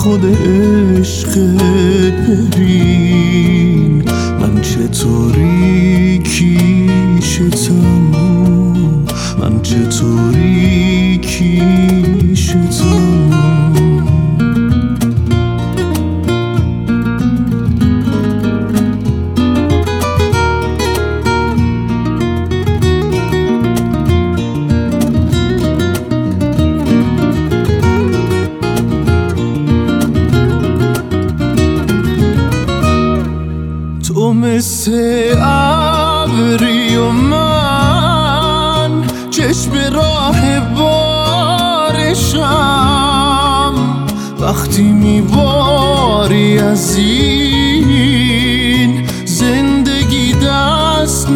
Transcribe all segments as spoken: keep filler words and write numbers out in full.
خود عشق ببین من چطوری کیشتم، من چطوری کیشتم. تو مثل ابری و من چشم راه بارشم، وقتی میباری از این زندگی دست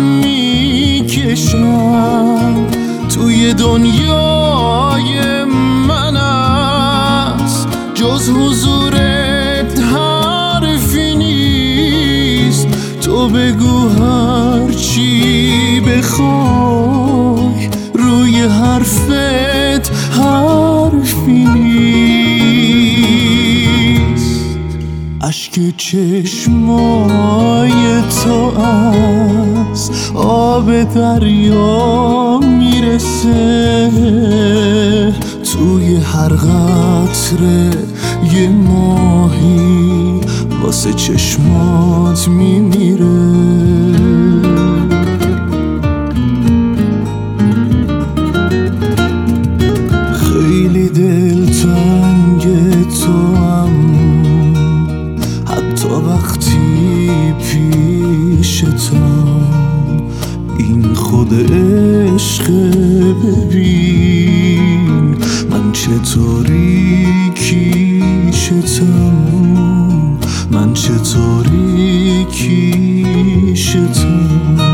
میکشم. توی دنیای من است جز حضورت حرفی نیست. تو بگو هر چی بخوای روی حرفت حرفی نیست. اشک چشمای تو از آب دریا میرسه، توی هر قطره یه ماهی واسه چشمات میمیره. خیلی دلتنگ تو هم حتی وقتی پیشتم. این خود عشق ببین من چطوری کیشتم، من چطوری کیشتم.